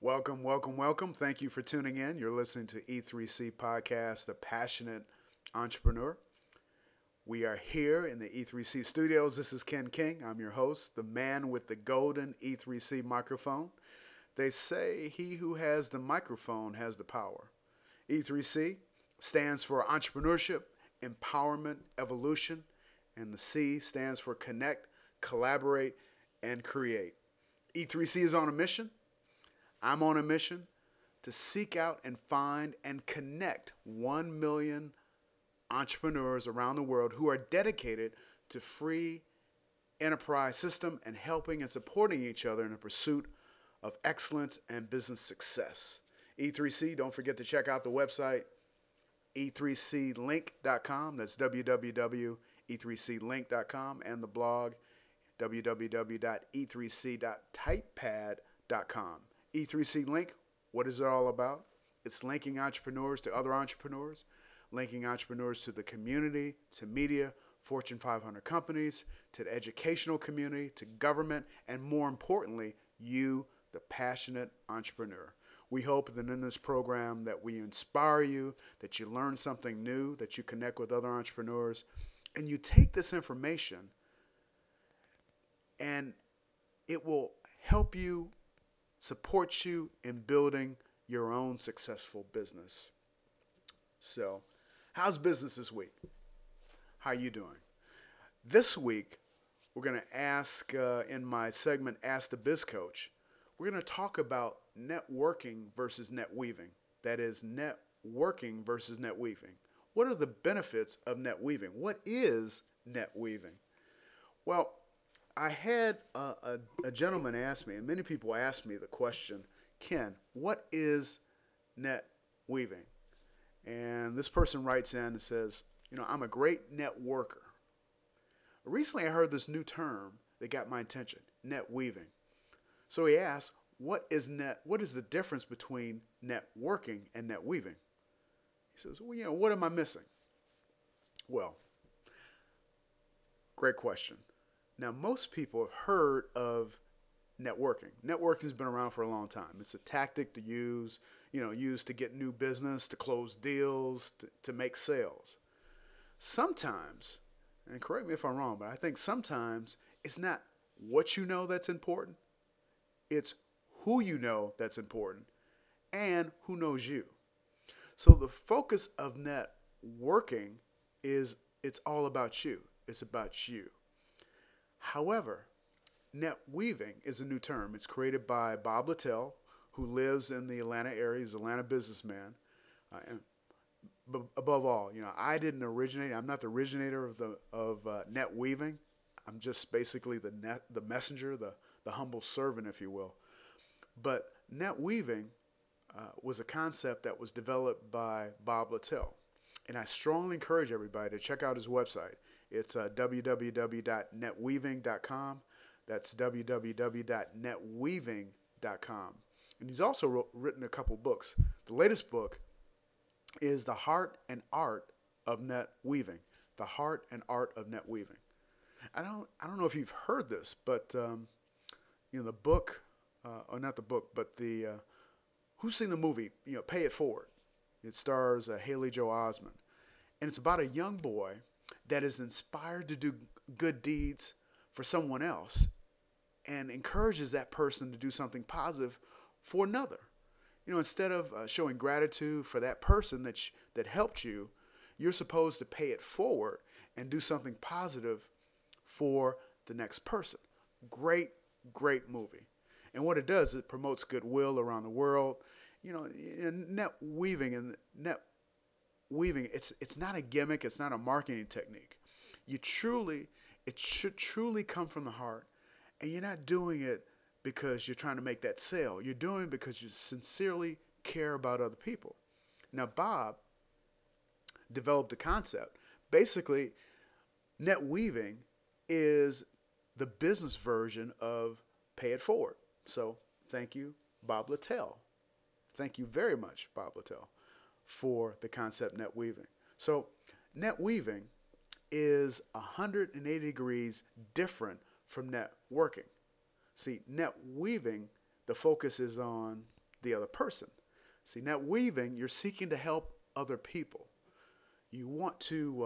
Welcome, welcome, welcome. Thank you for tuning in. You're listening to E3C Podcast, The Passionate Entrepreneur. We are here in the E3C studios. This is Ken King. I'm your host, the man with the golden E3C microphone. They say he who has the microphone has the power. E3C stands for entrepreneurship, empowerment, evolution, and the C stands for connect, collaborate, and create. E3C is on a mission. I'm on a mission to seek out and find and connect 1 million entrepreneurs around the world who are dedicated to free enterprise system and helping and supporting each other in the pursuit of excellence and business success. E3C, don't forget to check out the website e3clink.com. That's www.e3clink.com, and the blog www.e3c.typepad.com. E3C Link, what is it all about? It's linking entrepreneurs to other entrepreneurs, linking entrepreneurs to the community, to media, Fortune 500 companies, to the educational community, to government, and more importantly, you, the passionate entrepreneur. We hope that in this program that we inspire you, that you learn something new, that you connect with other entrepreneurs, and you take this information and it will help you, support you in building your own successful business. So, how's business this week? How are you doing? This week, we're going to ask, in my segment, Ask the Biz Coach, we're going to talk about networking versus net weaving. That is, networking versus net weaving. What are the benefits of net weaving? What is net weaving? Well, I had a gentleman ask me, and many people ask me the question, Ken, what is net weaving? And this person writes in and says, I'm a great networker. Recently, I heard this new term that got my attention, net weaving. So he asked, what is the difference between networking and net weaving? He says, well, what am I missing? Well, great question. Now, most people have heard of networking. Networking has been around for a long time. It's a tactic to use, to get new business, to close deals, to make sales. Sometimes, and correct me if I'm wrong, but I think sometimes it's not what you know that's important. It's who you know that's important and who knows you. So the focus of networking is it's all about you. It's about you. However, net weaving is a new term. It's created by Bob Littell, who lives in the Atlanta area. He's an Atlanta businessman. And above all, I didn't originate. I'm not the originator of net weaving. I'm just basically the messenger, the humble servant, if you will. But net weaving was a concept that was developed by Bob Littell. And I strongly encourage everybody to check out his website. It's www.netweaving.com. That's www.netweaving.com. And he's also written a couple books. The latest book is The Heart and Art of Net Weaving. The Heart and Art of Net Weaving. I don't know if you've heard this, but the book, or not the book, but the who's seen the movie? Pay It Forward. It stars Haley Joel Osment, and it's about a young boy that is inspired to do good deeds for someone else and encourages that person to do something positive for another. Instead of showing gratitude for that person that helped you, you're supposed to pay it forward and do something positive for the next person. Great, great movie. And what it does, it promotes goodwill around the world. Net weaving, it's not a gimmick, it's not a marketing technique. It should truly come from the heart, and you're not doing it because you're trying to make that sale. You're doing it because you sincerely care about other people. Now, Bob developed a concept. Basically, net weaving is the business version of Pay It Forward. So, thank you, Bob Littell. Thank you very much, Bob Littell, for the concept net weaving. So, net weaving is 180 degrees different from networking. See, net weaving, the focus is on the other person. See, net weaving, you're seeking to help other people. You want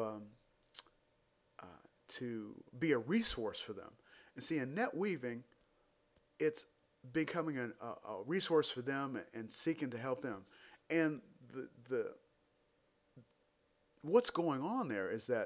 to be a resource for them. And see, in net weaving, it's becoming a resource for them and seeking to help them. And the what's going on there is that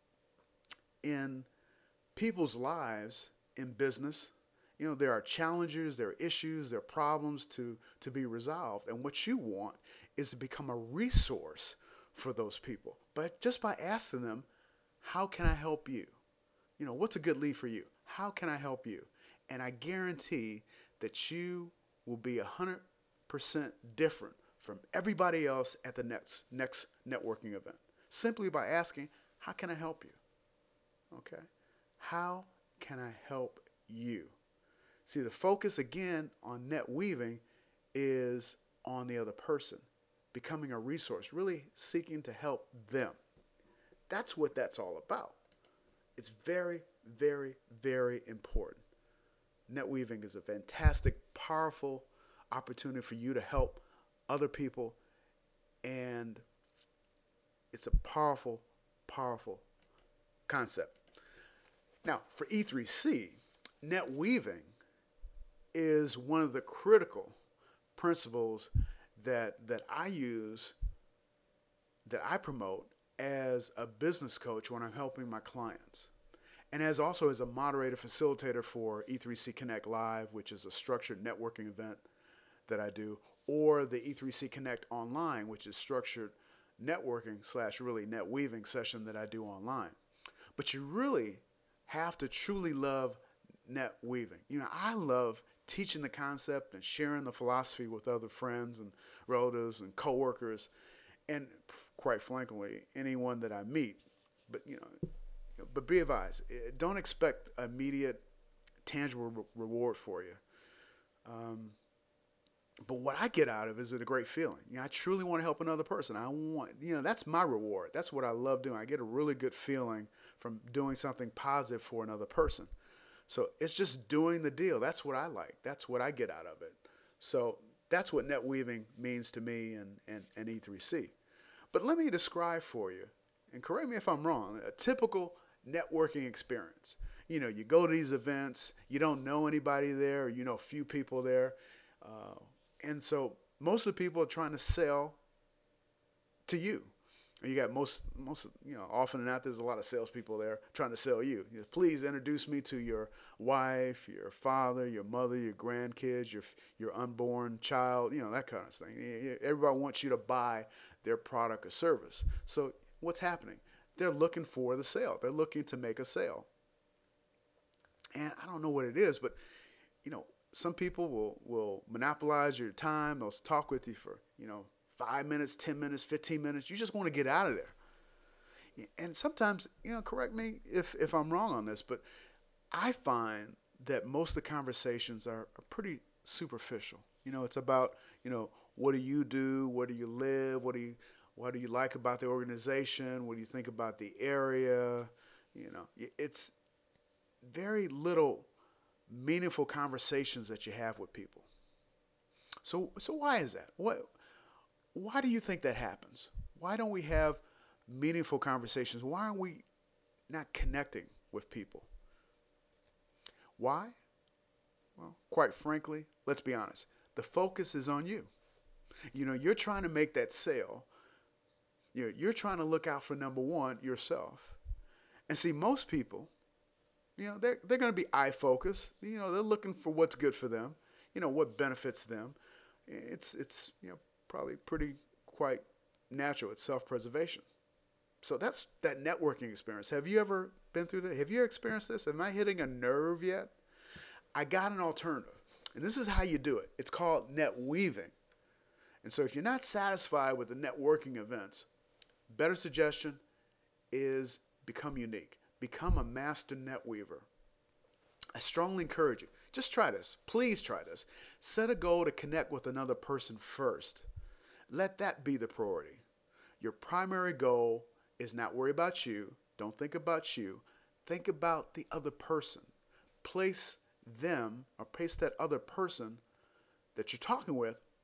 in people's lives in business, there are challenges, there are issues, there are problems to be resolved. And what you want is to become a resource for those people. But just by asking them, how can I help you? What's a good lead for you? How can I help you? And I guarantee that you will be 100% different from everybody else at the next networking event. Simply by asking, how can I help you? Okay? How can I help you? See, the focus again on net weaving is on the other person, becoming a resource, really seeking to help them. That's what that's all about. It's very, very, very important. Net weaving is a fantastic, powerful opportunity for you to help other people, and it's a powerful, powerful concept. Now, for E3C, net weaving is one of the critical principles that I use, that I promote as a business coach when I'm helping my clients. And also as a moderator facilitator for E3C Connect Live, which is a structured networking event that I do, or the E3C Connect Online, which is structured networking / really net weaving session that I do online. But you really have to truly love net weaving. I love teaching the concept and sharing the philosophy with other friends and relatives and coworkers, and quite frankly, anyone that I meet. But be advised, don't expect immediate, tangible reward for you. But what I get out of it is a great feeling. I truly want to help another person. That's my reward. That's what I love doing. I get a really good feeling from doing something positive for another person. So it's just doing the deal. That's what I like. That's what I get out of it. So that's what net weaving means to me and E3C. But let me describe for you, and correct me if I'm wrong, a typical networking experience. You go to these events, you don't know anybody there, or you know a few people there. And so most of the people are trying to sell to you. You got often than not, there's a lot of salespeople there trying to sell you. Please introduce me to your wife, your father, your mother, your grandkids, your unborn child, that kind of thing. Everybody wants you to buy their product or service. So what's happening? They're looking for the sale. They're looking to make a sale. And I don't know what it is, but, some people will monopolize your time. They'll talk with you for, 5 minutes, 10 minutes, 15 minutes. You just want to get out of there. And sometimes, correct me if I'm wrong on this, but I find that most of the conversations are pretty superficial. It's about, what do you do? Where do you live? What do you like about the organization? What do you think about the area? It's very little meaningful conversations that you have with people. So why is that? Why do you think that happens? Why don't we have meaningful conversations? Why aren't we not connecting with people? Why? Well, quite frankly, let's be honest. The focus is on you. You're trying to make that sale. You're trying to look out for number one, yourself. And see, most people, they're going to be eye focused. They're looking for what's good for them. What benefits them. It's probably quite natural. It's self-preservation. So that's that networking experience. Have you ever been through that? Have you experienced this? Am I hitting a nerve yet? I got an alternative. And this is how you do it. It's called net weaving. And so if you're not satisfied with the networking events, better suggestion is become unique. Become a master net weaver. I strongly encourage you. Just try this. Please try this. Set a goal to connect with another person first. Let that be the priority. Your primary goal is not worry about you. Don't think about you. Think about the other person. Place them or place that other person that you're talking with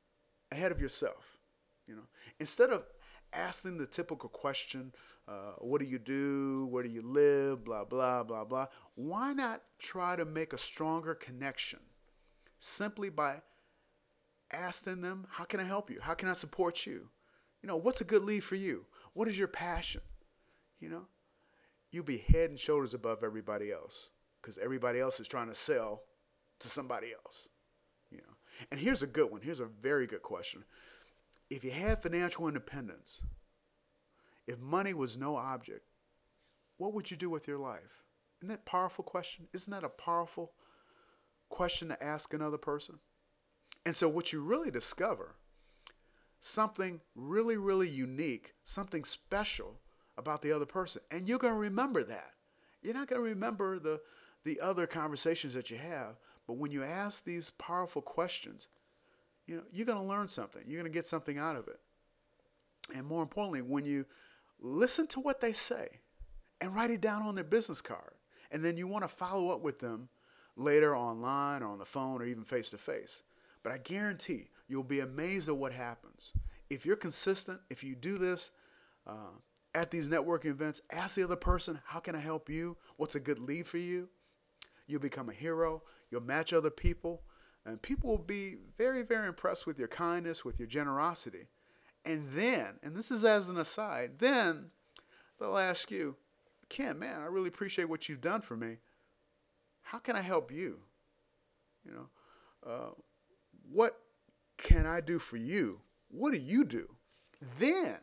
ahead of yourself. You know, instead of asking the typical question, what do you do? Where do you live? Blah, blah, blah, blah. Why not try to make a stronger connection simply by asking them, how can I help you? How can I support you? You know, what's a good lead for you? What is your passion? You know, you'll be head and shoulders above everybody else because everybody else is trying to sell to somebody else. You know, and here's a good one. Here's a very good question. If you had financial independence, if money was no object, what would you do with your life? Isn't that a powerful question? Isn't that a powerful question to ask another person? And so what you really discover, something really, really unique, something special about the other person. And you're going to remember that. You're not going to remember the other conversations that you have, but when you ask these powerful questions, you know, you're going to learn something. You're going to get something out of it. And more importantly, when you listen to what they say and write it down on their business card, and then you want to follow up with them later online or on the phone or even face to face. But I guarantee you'll be amazed at what happens. If you're consistent, if you do this at these networking events, ask the other person, how can I help you? What's a good lead for you? You'll become a hero. You'll match other people. And people will be very, very impressed with your kindness, with your generosity. And then, and this is as an aside, then they'll ask you, Ken, man, I really appreciate what you've done for me. How can I help you? You know, what can I do for you? What do you do? Then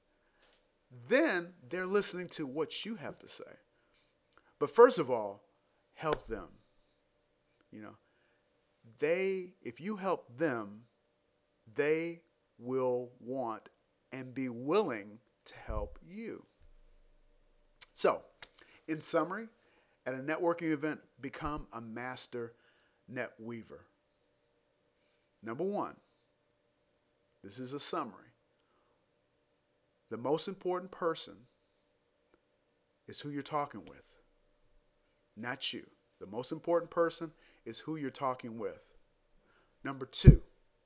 they're listening to what you have to say. But first of all, help them. You know, if you help them, they will want and be willing to help you. So, in summary, at a networking event, become a master net weaver. Number one, this is a summary. The most important person is who you're talking with, not you. The most important person is who you're talking with. Number two,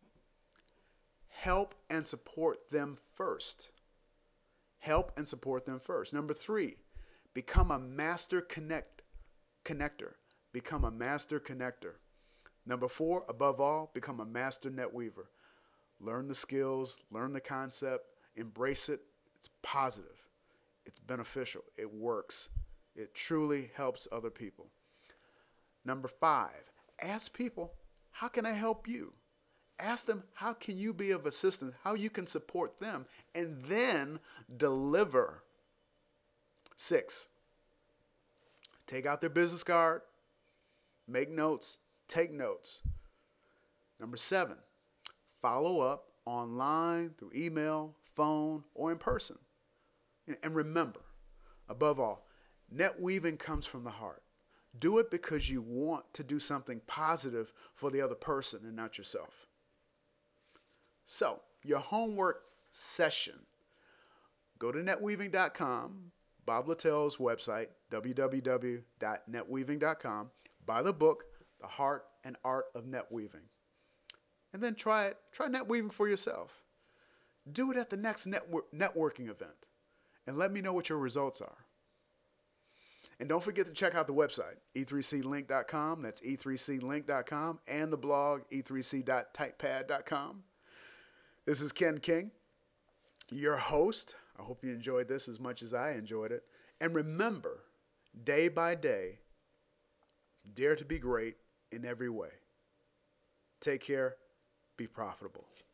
help and support them first. Help and support them first. Number three, become a master connector. Become a master connector. Number four, above all, become a master net weaver. Learn the skills, learn the concept, embrace it. It's positive. It's beneficial. It works. It truly helps other people. Number five, ask people, how can I help you? Ask them, how can you be of assistance? How you can support them? And then deliver. 6, take out their business card, make notes, take notes. Number 7, follow up online, through email, phone, or in person. And remember, above all, net weaving comes from the heart. Do it because you want to do something positive for the other person and not yourself. So, your homework session. Go to netweaving.com, Bob Littell's website, www.netweaving.com. Buy the book, The Heart and Art of Net Weaving. And then try it. Try net weaving for yourself. Do it at the next networking event. And let me know what your results are. And don't forget to check out the website, e3clink.com. That's e3clink.com. And the blog, e3c.typepad.com. This is Ken King, your host. I hope you enjoyed this as much as I enjoyed it. And remember, day by day, dare to be great in every way. Take care. Be profitable.